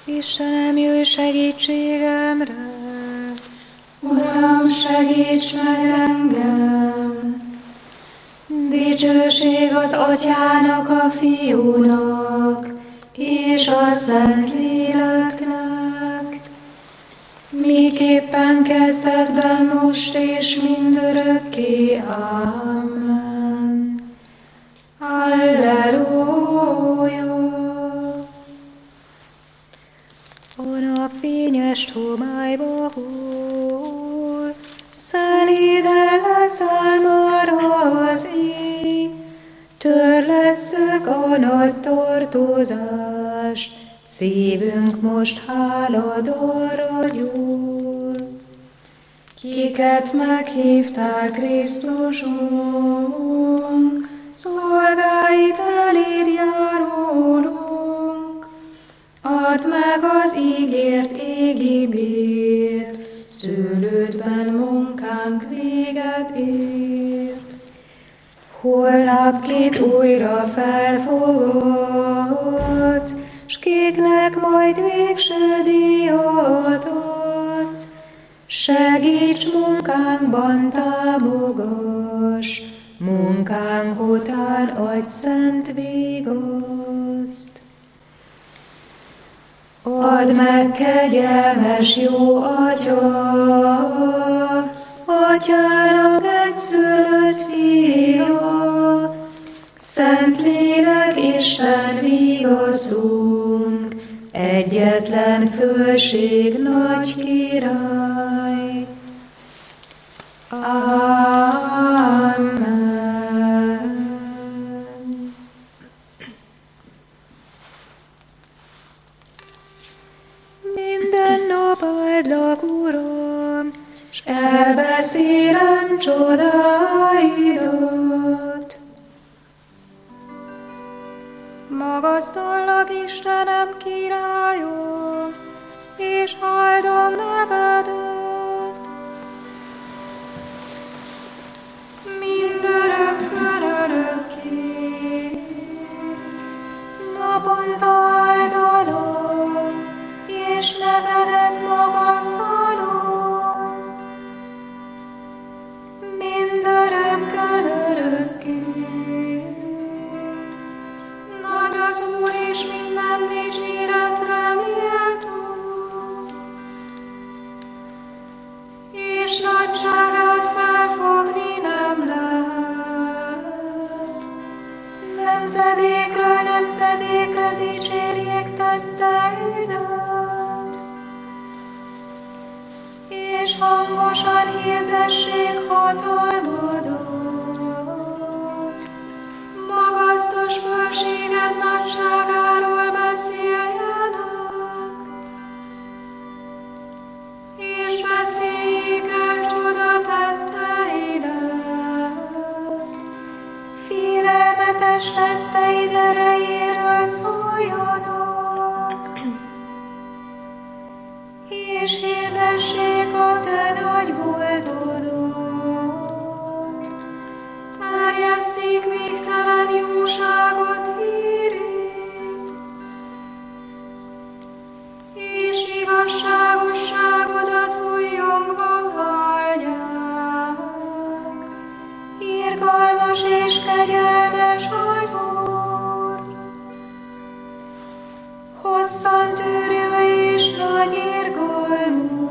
Istenem, jöjj segítségemre! Uram, segíts meg engem! Dicsőség az Atyának, a Fiúnak, és a Szentléleknek, miképpen kezdetben, most és mindörökké. Amen. Halleluja! A nap fényes homályba hull, szelíden leszármára az éj, törlesszük a nagy tartozást, szívünk most háladorra gyúl. Kiket meghívtál, Krisztusunk, szolgáid eléd járulunk. Add meg az ígért égi bért, szőlődben munkánk véget ért. Holnap két újra felfogadsz, s kéknek majd végső díjat adsz. Segíts munkánkban, támogass, munkánk után adj szent vigaszt. Add meg, kegyelmes jó Atya, Atyának egyszülött Fia, Szentlélek Isten vigaszunk, egyetlen fölség nagy király. Amen. Minden nap áldlak, Uram, s elbeszélem csodáidat. Magasztallak, Istenem, királyom, és áldom nevedet. Mindörökkön örökké. Naponta áldalak, és nevedet magasztalom. Mindörökkön örökké. Nagy az Úr, és minden dicséretre méltó, és nagyságát felfogni nem lehet. Nemzedékről nemzedékre dicsérjék tetteidet, és hangosan hirdessék hatalmadat. Magasztos fölséged nagyságáról beszéljenek, és beszéljék el csodatetteidet. Félelmetes tetteid erejéről szóljanak, és hirdessék a te nagy voltodat. Terjesszék végtelen jóságot hírét, és igazságosságodat újjongva hallják. Irgalmas és kegyelmes az Úr, hosszan tűrő és nagy irgalmú.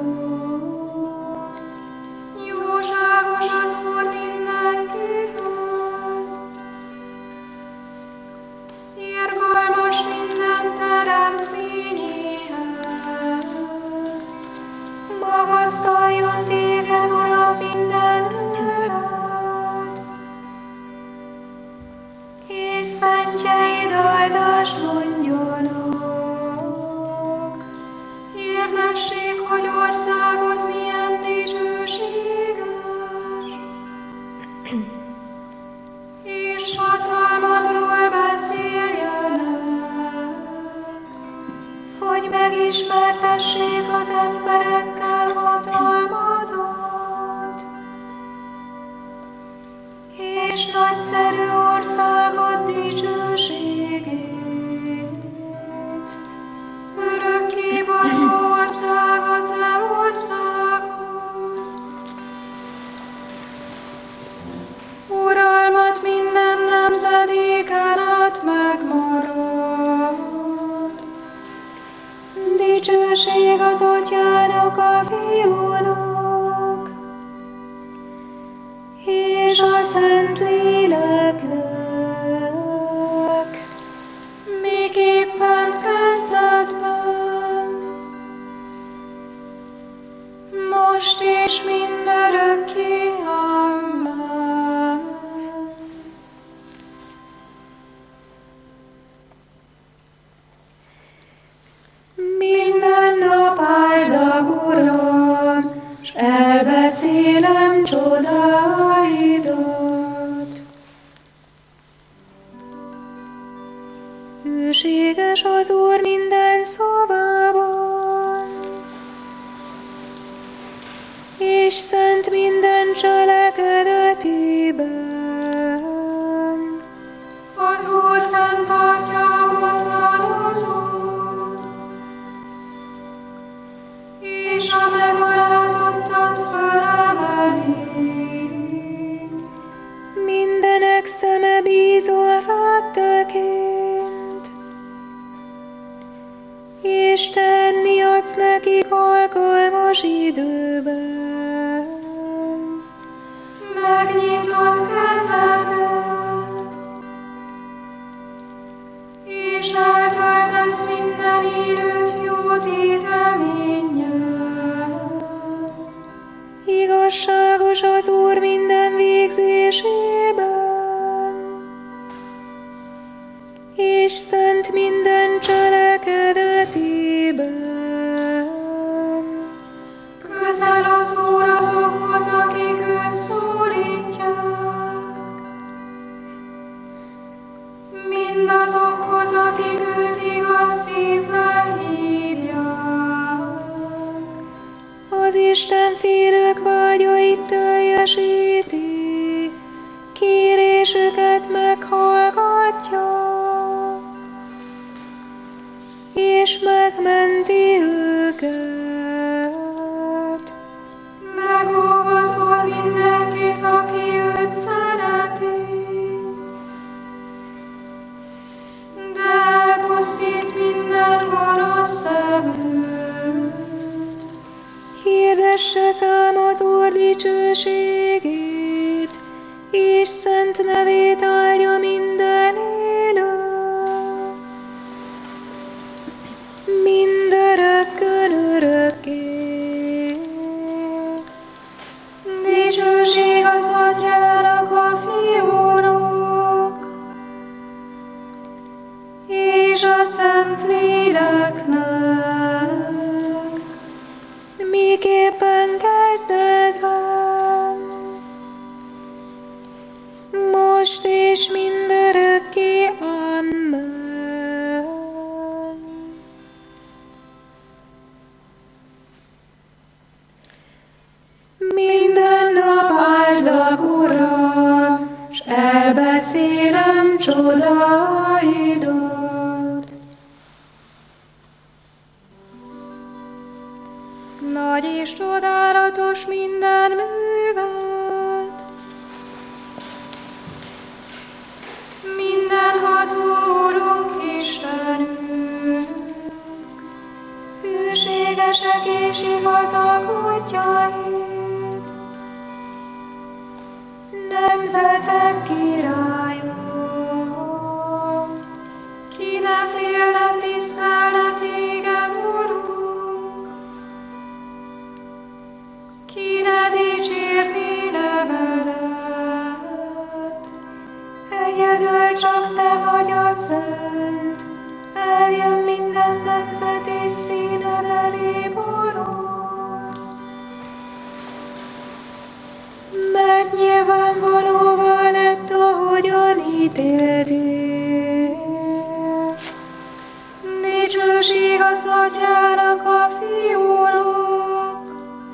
Jóságos az Úr mindenkihez, irgalmas minden teremtményéhez. Magasztaljon téged, Uram, minden lélek, és szentjeid áldást mondjanak. Hirdessék, hogy országod milyen dicsőséges, és hatalmadról beszéljenek. Hogy megismertessék az emberekkel hatalmadat, és nagyszerű országod dicsőségét. Örökké Dicsőség az Atyának, a Fiúnak, és a Szentléleknek, miképpen kezdetben, most és mindörökké. Amen. Minden nap áldok, Uram, s elbeszélem csodáidat. Hűséges az Úr minden szavában, és szent minden cselekedetében. Az Úr fenntartja a botladozót, és a megalázottat fölemeli. Mindenek szeme bízol rád tekint, és te enni adsz nekik alkalmas időben. Megnyitod kezedet, és eltöltesz minden élőt jó téteménnyel. Igazságos az Úr minden végzésében, és szent minden cselekedetében. Közel az Úr azokhoz, akik őt szólítják, mindazokhoz, akik őt igaz szívvel hívják. Az Isten félők vágyait teljesíti, kérésüket meghallgatja, és megmenti őket. Megóv az Úr mindenkit, aki őt szereti, de elpusztít minden gonosz tevőt. Hirdesse szám az Úr dicsőségét, és szent nevét áldja minden élő. Mindörökkön örökké. Dicsőség az Atyának, a Fiúnak, és a Szentléleknek, miképpen kezdetben, most és mindörökké. Amen. Minden nap áldok, Uram, s elbeszélem csodáidat. nagy és csodálatos minden műved. Mindenható Urunk Istenünk, Hűségesek és igazak útjaid, nemzetek királya. ki ne félne tisztelne téged, Urunk, ki ne dicsérné nevedet. Egyedül csak te vagy a szent, eljön minden nemzet és színed elé borul. Mert nyilvánvalóvá lett, ahogyan ítéltél. Dicsőség az Atyának, a Fiúnak,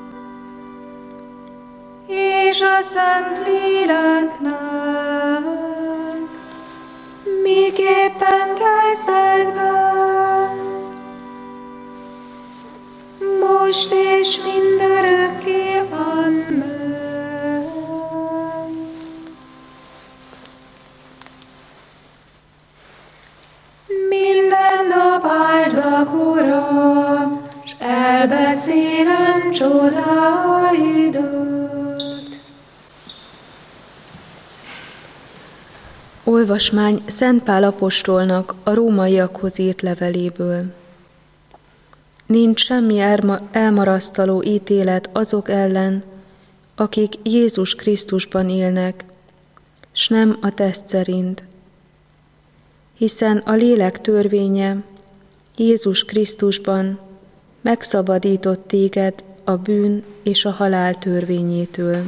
és a Szentléleknek, miképpen kezdetben, most és mindörökké. Amen. Minden nap áldok, Uram, s elbeszélem csodáidat. Olvasmány Szent Pál apostolnak a rómaiakhoz írt leveléből. Nincs semmi elmarasztaló ítélet azok ellen, akik Jézus Krisztusban élnek, s nem a teszt szerint. Hiszen a lélek törvénye Jézus Krisztusban megszabadított téged a bűn és a halál törvényétől.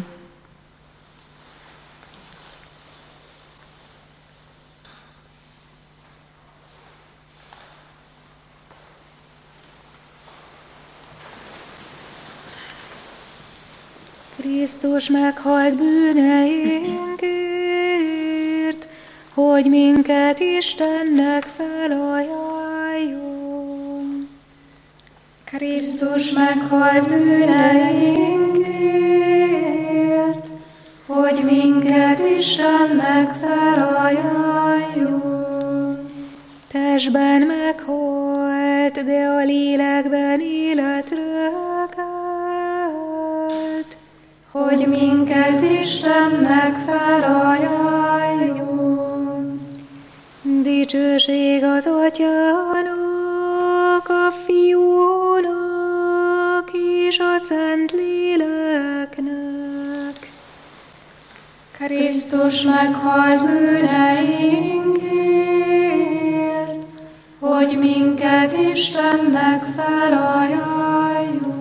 Krisztus meghalt bűneinkért, hogy minket Istennek felajánljon. Krisztus meghalt bűneinkért, hogy minket Istennek felajánljon. Testben meghalt, de a lélekben életre kelt, hogy minket Istennek felajánljon. Dicsőség az Atyának, a Fiúnak és a Szent Léleknek. Krisztus meghalt bűneinkért, hogy minket Istennek felajánljon.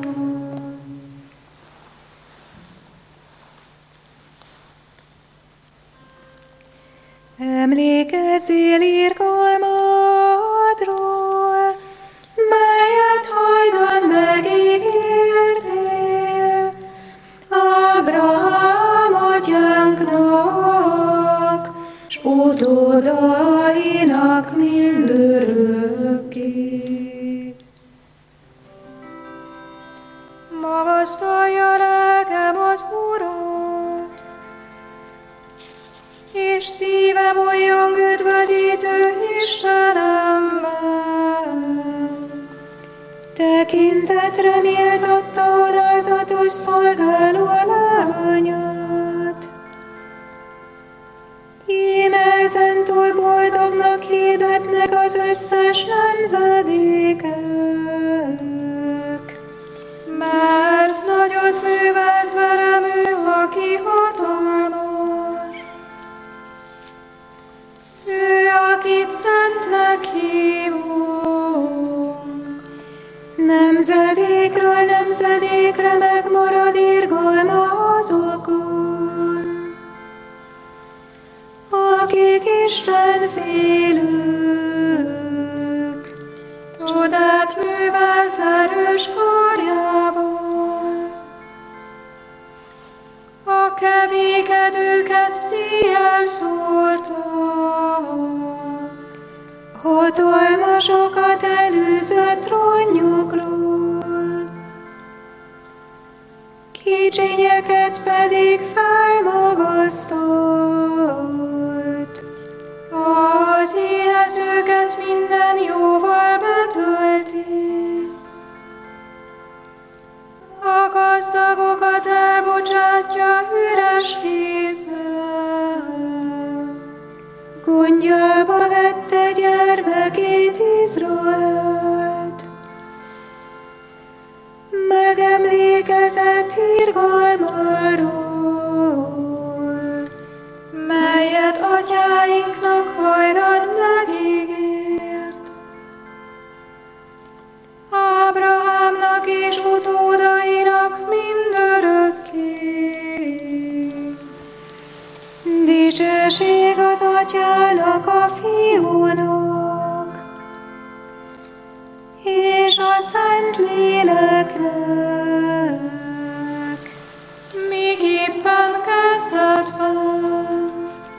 Emlékezzél irgalmadról, melyet hajdan megígértél Ábrahám atyánknak, s utódainak mindörökké. Magasztalja lelkem az Urat, és szívem olyan üdvözítő Istenemmel. Tekintetre méltatta alázatos szolgáló lányát. Íme ezentúl boldognak hirdetnek az összes nemzedékek. Mert nagyot művelt velem ő, aki hatalmas. Ő, akit szentnek hívunk. Nemzedékről nemzedékre megmarad irgalma azokon, akik Isten félők. Csodát művelt erős karjával. A kevékedőket szíjjel szórta. Hatalmasokat előzött trónjukról, kicsinyeket pedig felmagasztalt. Az éhezőket minden jóval betölti. A gazdagokat elbocsátja üres kézzel. Gondjába vette gyermekét Izraelt, megemlékezett irgalmáról, melyet atyáinknak hajdan megígért. Ábrahámnak és utódainak mindörökké. Dicsőség az Atyának, a Fiúnak, és a Szent Léleknek. Míg éppen kezdetben,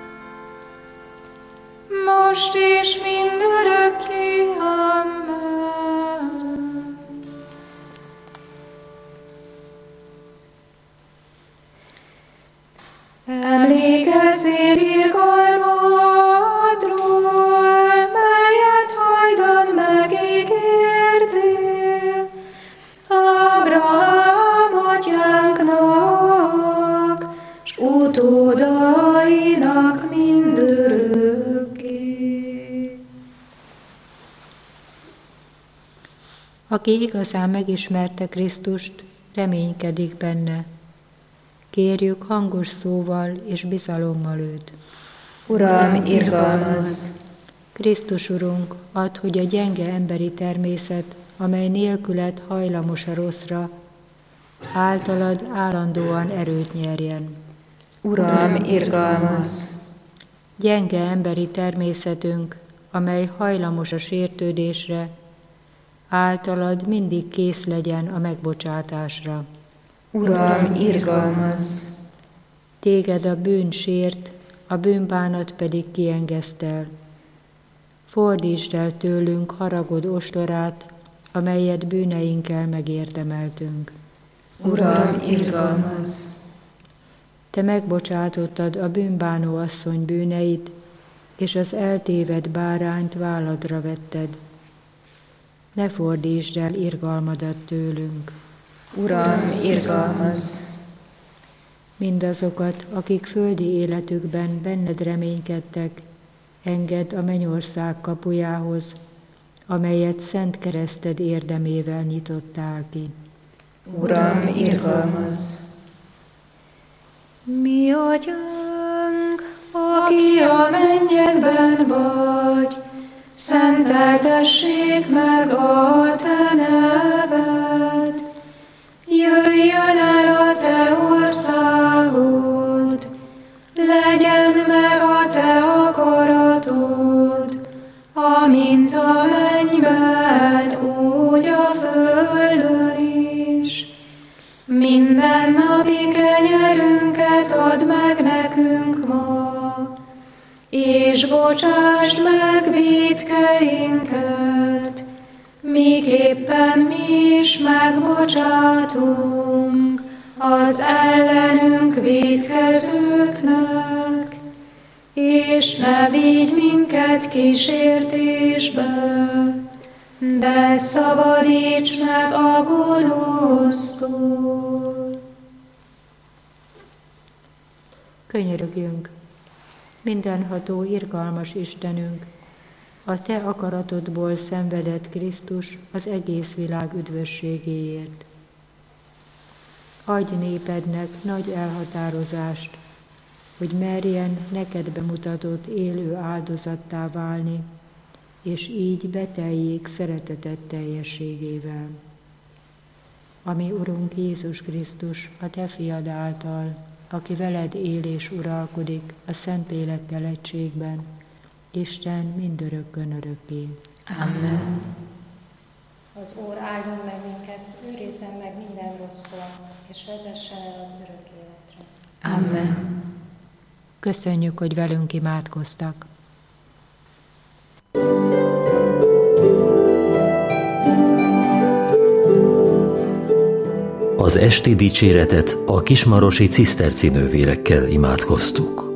most és mindörökké. Amen. Emlékezzél irgalmadról, melyet hajdan megígértél Aki igazán megismerte Krisztust, reménykedik benne. Kérjük hangos szóval és bizalommal őt. Uram, irgalmazz! Krisztus Urunk, add, hogy a gyenge emberi természet, amely nélküled hajlamos a rosszra, általad állandóan erőt nyerjen. Uram, irgalmazz! Gyenge emberi természetünk, amely hajlamos a sértődésre, általad mindig kész legyen a megbocsátásra. Uram, irgalmazz! Téged a bűn sért, a bűnbánat pedig kiengesztel. Fordítsd el tőlünk haragod ostorát, amelyet bűneinkkel megérdemeltünk. Uram, irgalmazz! Te megbocsátottad a bűnbánó asszony bűneit, és az eltévedt bárányt válladra vetted. Ne fordítsd el irgalmadat tőlünk. Uram, irgalmazz! Mindazokat, akik földi életükben benned reménykedtek, engedd a mennyország kapujához, amelyet szent kereszted érdemével nyitottál ki. Uram, irgalmazz! Mi Atyánk, aki a mennyekben vagy, szenteltessék meg a te neved. Jöjjön el a te országod, legyen meg a te akaratod, amint a mennyben, úgy a földön is. Mindennapi kenyerünket add meg nekünk ma, és bocsásd meg vétkeinket, miképpen mi is megbocsátunk az ellenünk vétkezőknek, és ne vigy minket kísértésbe, de szabadíts meg a gonosztól. Könyörögjünk, mindenható, irgalmas Istenünk, a te akaratodból szenvedett Krisztus az egész világ üdvösségéért. Adj népednek nagy elhatározást, hogy merjen neked bemutatott élő áldozattá válni, és így beteljék szereteted teljességével. Ami Urunk Jézus Krisztus, a te fiad által, aki veled él és uralkodik a Szentlélekkel egységben, Isten mindörökkön örökké. Amen. Az Úr áldjon meg minket, őrizzen meg minden rossztól, és vezessen el az örök életre. Amen. Köszönjük, hogy velünk imádkoztak. Az esti dicséretet a kismarosi ciszterci nővérekkel imádkoztuk.